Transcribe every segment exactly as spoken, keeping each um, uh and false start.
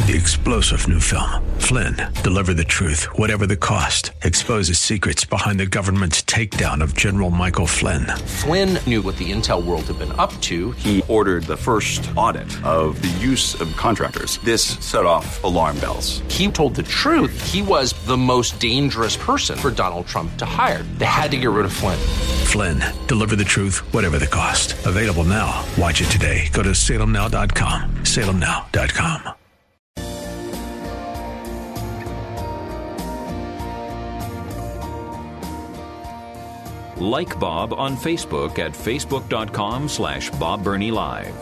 The explosive new film, Flynn, deliver the truth, whatever the cost, exposes secrets behind the government's takedown of General Michael Flynn. Flynn knew what the intel world had been up to. He ordered the first audit of the use of contractors. This set off alarm bells. He told the truth. He was the most dangerous person for Donald Trump to hire. They had to get rid of Flynn. Flynn, deliver the truth, whatever the cost. Available now. Watch it today. Go to salem now dot com. salem now dot com. Like Bob on Facebook at facebook.com slash Bob Burney Live.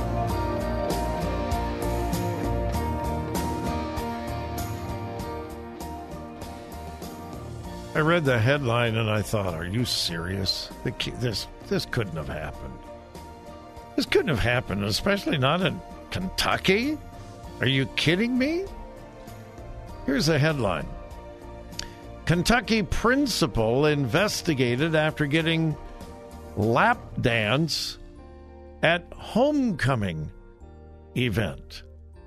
I read the headline and I thought, are you serious? This, this couldn't have happened. This couldn't have happened, especially not in Kentucky. Are you kidding me? Here's the headline. Kentucky principal investigated after getting lap dance at homecoming event.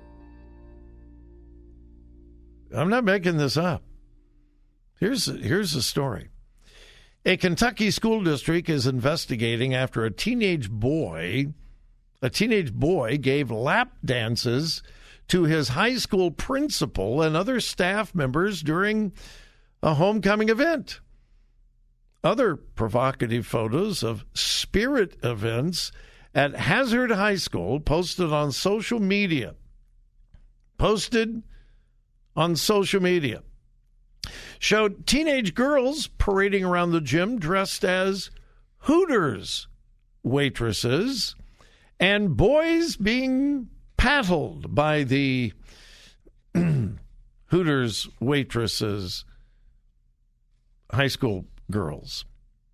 I'm not making this up. Here's, here's the story. A Kentucky school district is investigating after a teenage boy, a teenage boy gave lap dances to his high school principal and other staff members during a homecoming event. Other provocative photos of spirit events at Hazard High School posted on social media. Posted on social media. Showed teenage girls parading around the gym dressed as Hooters waitresses and boys being paddled by the Hooters waitresses, high school girls.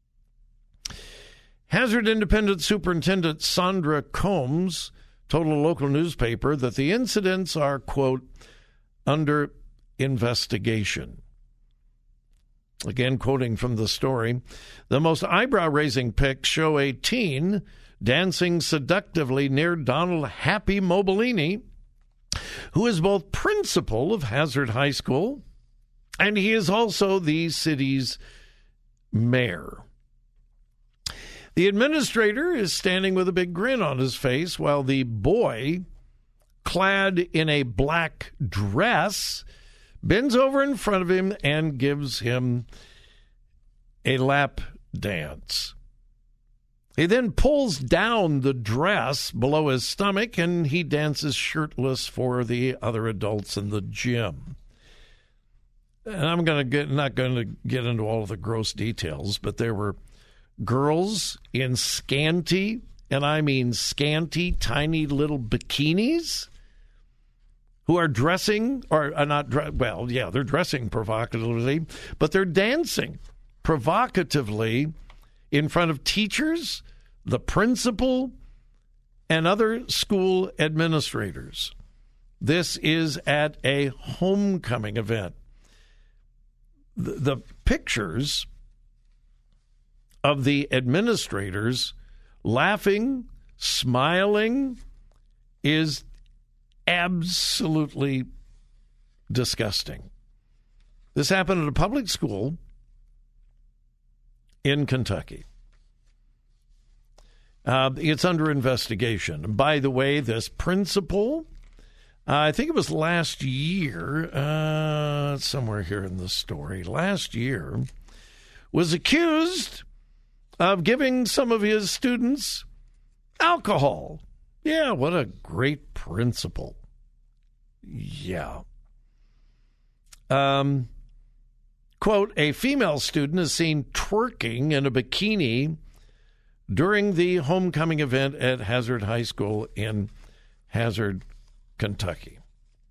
Hazard Independent Superintendent Sandra Combs told a local newspaper that the incidents are, quote, under investigation. Again, quoting from the story, the most eyebrow-raising pics show a teen dancing seductively near Donald Happy Mobilini, who is both principal of Hazard High School and he is also the city's mayor. The administrator is standing with a big grin on his face while the boy, clad in a black dress, bends over in front of him and gives him a lap dance. He then pulls down the dress below his stomach and he dances shirtless for the other adults in the gym. And I'm going to get not going to get into all of the gross details, but there were girls in scanty, and I mean scanty, tiny little bikinis who are dressing, or are not, well, yeah, they're dressing provocatively, but they're dancing provocatively in front of teachers, the principal, and other school administrators. This is at a homecoming event. The, the pictures of the administrators laughing, smiling, is absolutely disgusting. This happened at a public school in Kentucky. Uh, it's under investigation. By the way, this principal, uh, I think it was last year, uh, somewhere here in the story, last year, was accused of giving some of his students alcohol. Yeah, what a great principal. Yeah. Um, quote, a female student is seen twerking in a bikini during the homecoming event at Hazard High School in Hazard, Kentucky.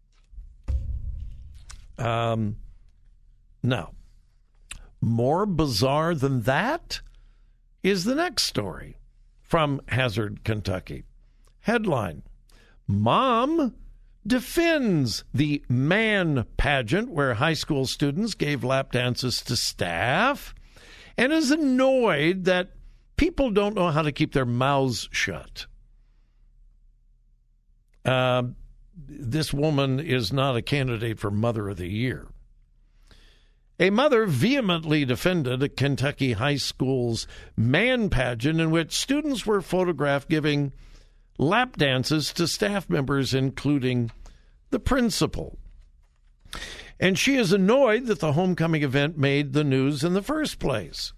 Um, now, more bizarre than that is the next story from Hazard, Kentucky. Headline, Mom defends the man pageant where high school students gave lap dances to staff and is annoyed that people don't know how to keep their mouths shut. Uh, this woman is not a candidate for Mother of the Year. A mother vehemently defended a Kentucky high school's man pageant in which students were photographed giving lap dances to staff members, including the principal. And she is annoyed that the homecoming event made the news in the first place.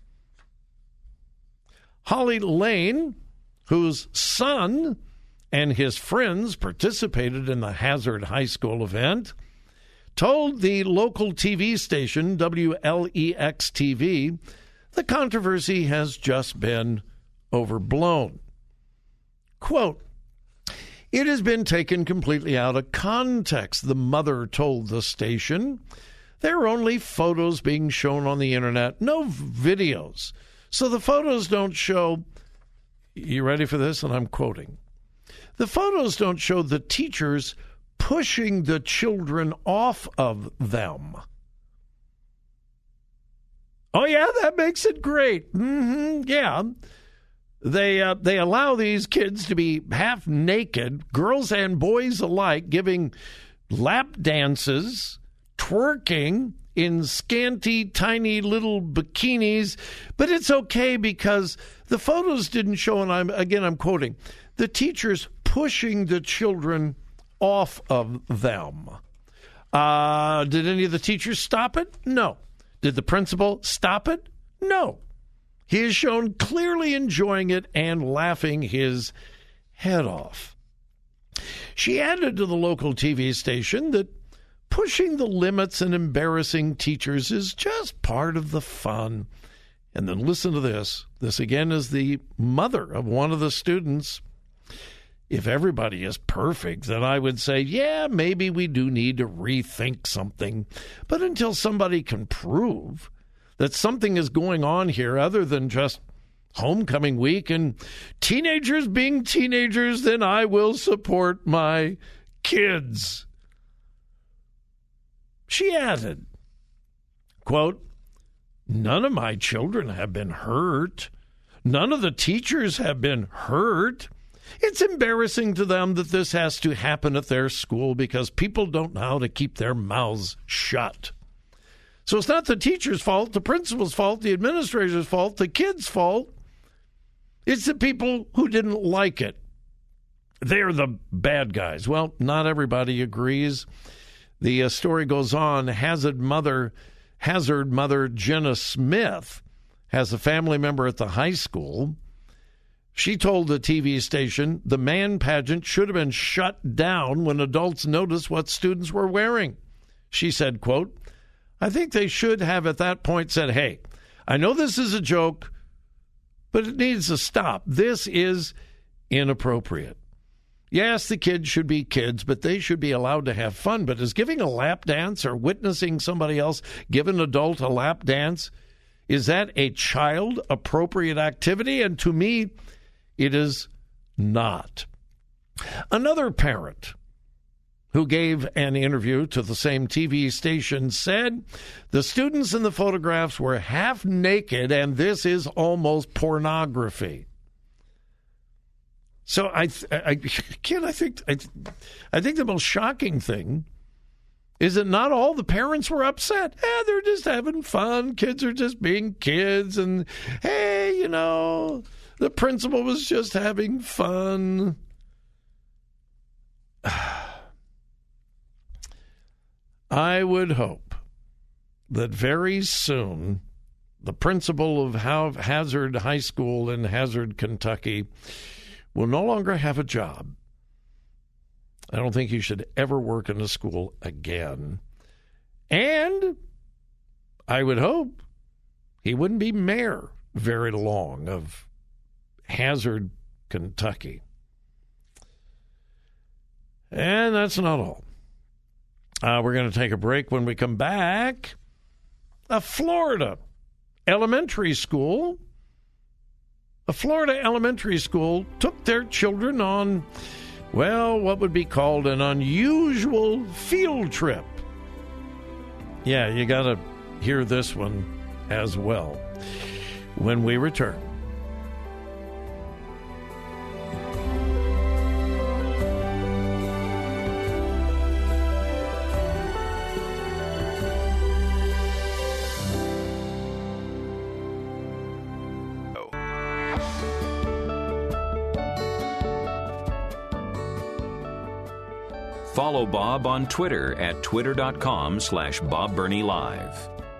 Holly Lane, whose son and his friends participated in the Hazard High School event, told the local T V station W L E X T V the controversy has just been overblown. Quote, "It has been taken completely out of context," the mother told the station. "There are only photos being shown on the internet, no videos. So the photos don't show," you ready for this? And I'm quoting, "The photos don't show the teachers pushing the children off of them." Oh, yeah, that makes it great. Mm-hmm, yeah. They uh, they allow these kids to be half naked, girls and boys alike, giving lap dances, twerking in scanty, tiny little bikinis. But it's okay because the photos didn't show, and I'm again, I'm quoting, the teachers pushing the children off of them. Uh, did any of the teachers stop it? No. Did the principal stop it? No. He is shown clearly enjoying it and laughing his head off. She added to the local T V station that pushing the limits and embarrassing teachers is just part of the fun. And then listen to this. This again is the mother of one of the students. "If everybody is perfect, then I would say, yeah, maybe we do need to rethink something. But until somebody can prove that something is going on here other than just homecoming week and teenagers being teenagers, then I will support my kids." She added, quote, "None of my children have been hurt. None of the teachers have been hurt. It's embarrassing to them that this has to happen at their school because people don't know how to keep their mouths shut. So it's not the teacher's fault, the principal's fault, the administrator's fault, the kid's fault. It's the people who didn't like it. They're the bad guys." Well, not everybody agrees. The uh, story goes on. Hazard mother, Hazard mother Jenna Smith has a family member at the high school. She told the T V station the man pageant should have been shut down when adults noticed what students were wearing. She said, quote, "I think they should have at that point said, hey, I know this is a joke, but it needs to stop. This is inappropriate. Yes, the kids should be kids, but they should be allowed to have fun. But is giving a lap dance or witnessing somebody else give an adult a lap dance, is that a child-appropriate activity? And to me, it is not." Another parent who gave an interview to the same T V station said the students in the photographs were half naked and this is almost pornography. So I, I, Ken, I think, I, I think the most shocking thing is that not all the parents were upset. Eh, they're just having fun. Kids are just being kids. And, hey, you know, the principal was just having fun. I would hope that very soon the principal of Hazard High School in Hazard, Kentucky, will no longer have a job. I don't think he should ever work in a school again. And I would hope he wouldn't be mayor very long of Hazard, Kentucky. And that's not all. Uh, we're going to take a break. When we come back, a Florida elementary school, a Florida elementary school took their children on, well, what would be called an unusual field trip. Yeah, you got to hear this one as well when we return. Follow Bob on Twitter at twitter.com slash Bob Burney Live.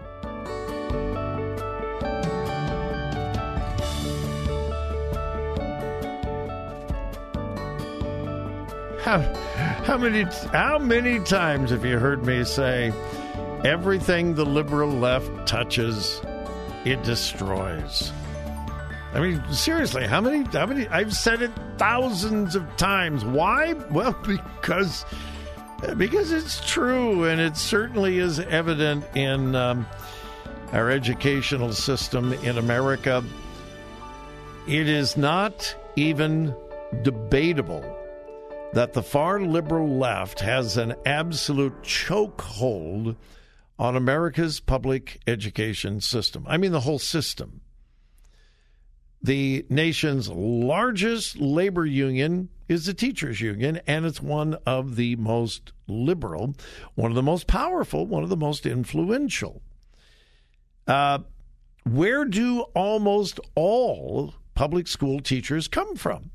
How, how many how many times have you heard me say, everything the liberal left touches, it destroys? I mean, seriously, how many, how many, I've said it thousands of times. Why? Well, because, because it's true, and it certainly is evident in um, our educational system in America. It is not even debatable that the far liberal left has an absolute chokehold on America's public education system. I mean, the whole system. The nation's largest labor union is the teachers' union, and it's one of the most liberal, one of the most powerful, one of the most influential. Uh, where do almost all public school teachers come from?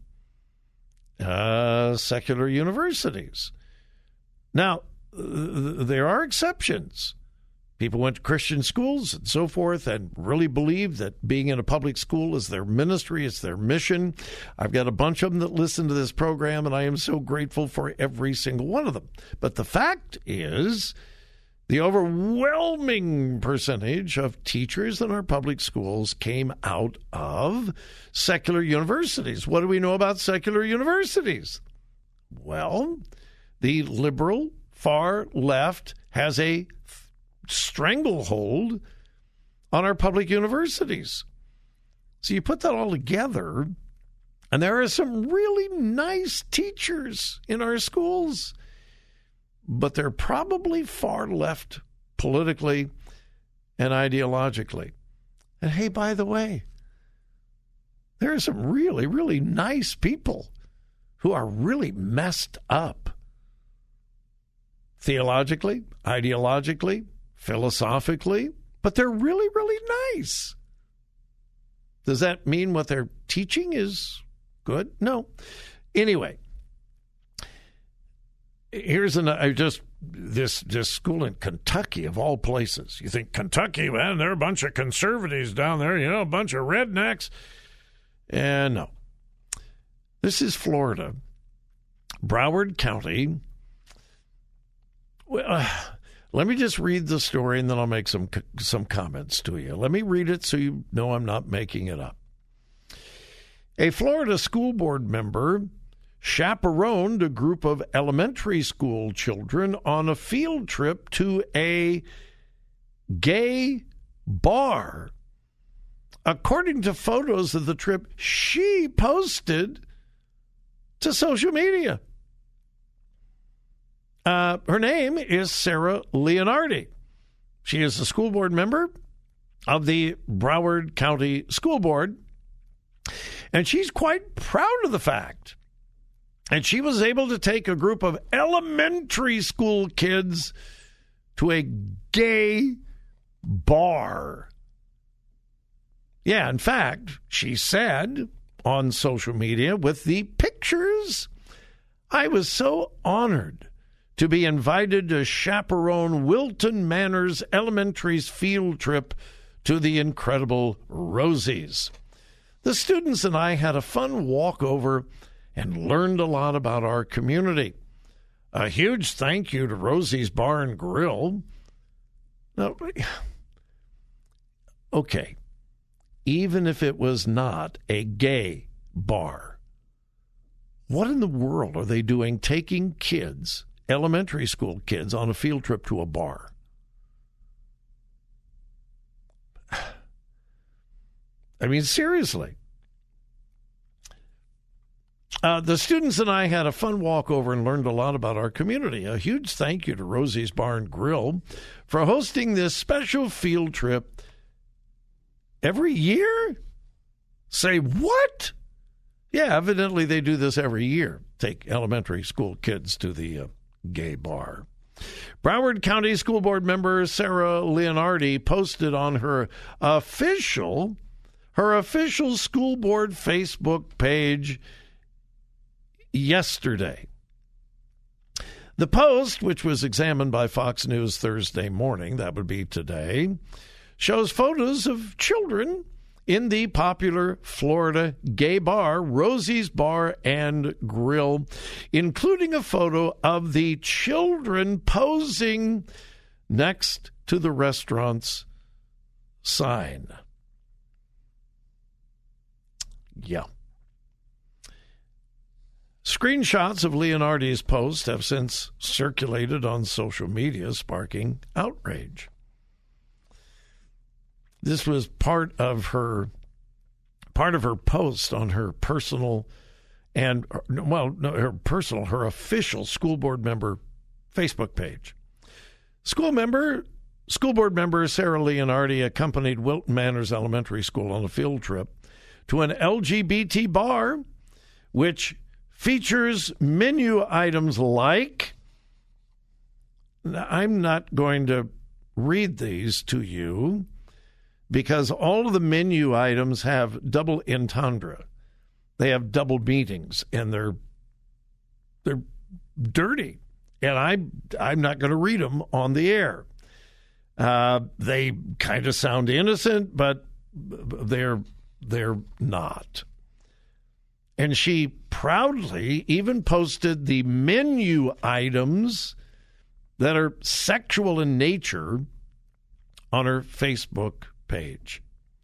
Uh, secular universities. Now, th- there are exceptions. People went to Christian schools and so forth and really believe that being in a public school is their ministry, it's their mission. I've got a bunch of them that listen to this program, and I am so grateful for every single one of them. But the fact is, the overwhelming percentage of teachers in our public schools came out of secular universities. What do we know about secular universities? Well, the liberal far left has a stranglehold on our public universities. So you put that all together, and there are some really nice teachers in our schools, but they're probably far left politically and ideologically. And hey, by the way, there are some really, really nice people who are really messed up theologically, ideologically, philosophically, but they're really, really nice. Does that mean what they're teaching is good? No. Anyway, here's an I just this this school in Kentucky, of all places. You think Kentucky, man, they're a bunch of conservatives down there, you know, a bunch of rednecks. And no. This is Florida. Broward County. Well, uh, let me just read the story, and then I'll make some some comments to you. Let me read it so you know I'm not making it up. A Florida school board member chaperoned a group of elementary school children on a field trip to a gay bar. According to photos of the trip she posted to social media. Uh, her name is Sarah Leonardi. She is a school board member of the Broward County School Board, and she's quite proud of the fact. And she was able to take a group of elementary school kids to a gay bar. Yeah, in fact, she said on social media with the pictures, I was so honored to be invited to chaperone Wilton Manors Elementary's field trip to the incredible Rosie's. The students and I had a fun walkover and learned a lot about our community. A huge thank you to Rosie's Bar and Grill. Now, okay, even if it was not a gay bar, what in the world are they doing taking kids, elementary school kids, on a field trip to a bar? I mean, seriously. Uh, the students and I had a fun walkover and learned a lot about our community. A huge thank you to Rosie's Bar and Grill for hosting this special field trip every year. Say what? Yeah, evidently they do this every year. Take elementary school kids to the uh, gay bar. Broward County School Board member Sarah Leonardi posted on her official, her official school board Facebook page yesterday. The Post, which was examined by Fox News Thursday morning, that would be today, shows photos of children in the popular Florida gay bar, Rosie's Bar and Grill, including a photo of the children posing next to the restaurant's sign. Yeah. Screenshots of Leonardi's post have since circulated on social media, sparking outrage. This was part of her part of her post on her personal and, well, no, her personal, her official school board member Facebook page. School member, school board member Sarah Leonardi accompanied Wilton Manors Elementary School on a field trip to an L G B T bar, which features menu items like, I'm not going to read these to you, because all of the menu items have double entendre. They have double meanings, and they're they're dirty. And I, I'm not going to read them on the air. Uh, they kind of sound innocent, but they're they're not. And she proudly even posted the menu items that are sexual in nature on her Facebook page.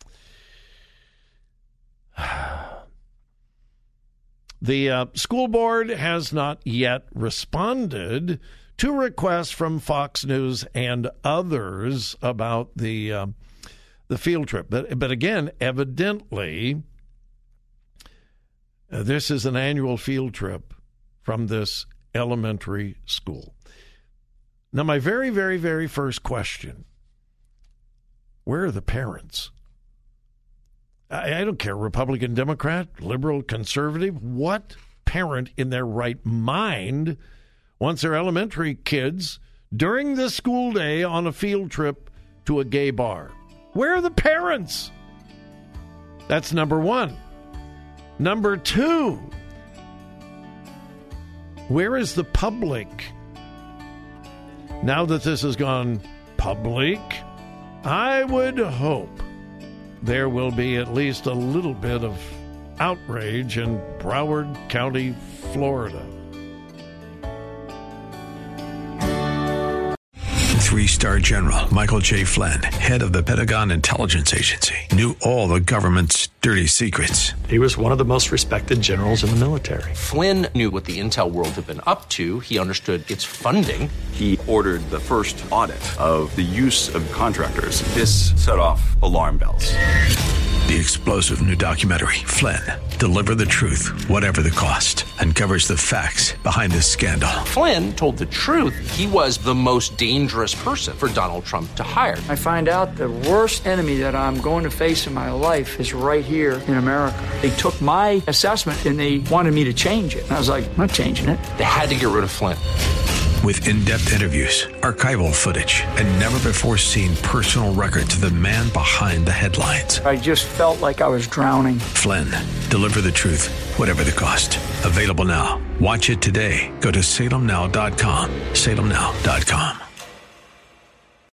The uh, school board has not yet responded to requests from Fox News and others about the uh, the field trip. But, but again, evidently, uh, this is an annual field trip from this elementary school. Now, my very, very, very first question, where are the parents? I, I don't care, Republican, Democrat, liberal, conservative. What parent in their right mind wants their elementary kids during the school day on a field trip to a gay bar? Where are the parents? That's number one. Number two, where is the public? Now that this has gone public, I would hope there will be at least a little bit of outrage in Broward County, Florida. Three-star General Michael J. Flynn, head of the Pentagon Intelligence Agency, knew all the government's dirty secrets. He was one of the most respected generals in the military. Flynn knew what the intel world had been up to. He understood its funding. He ordered the first audit of the use of contractors. This set off alarm bells. The explosive new documentary, Flynn, Deliver the Truth, Whatever the Cost, uncovers the facts behind this scandal. Flynn told the truth. He was the most dangerous person for Donald Trump to hire. I find out the worst enemy that I'm going to face in my life is right here in America. They took my assessment and they wanted me to change it. And I was like, I'm not changing it. They had to get rid of Flynn. With in-depth interviews, archival footage, and never-before-seen personal records of the man behind the headlines. I just felt like I was drowning. Flynn, Deliver the Truth, Whatever the Cost. Available now. Watch it today. Go to salem now dot com. salem now dot com.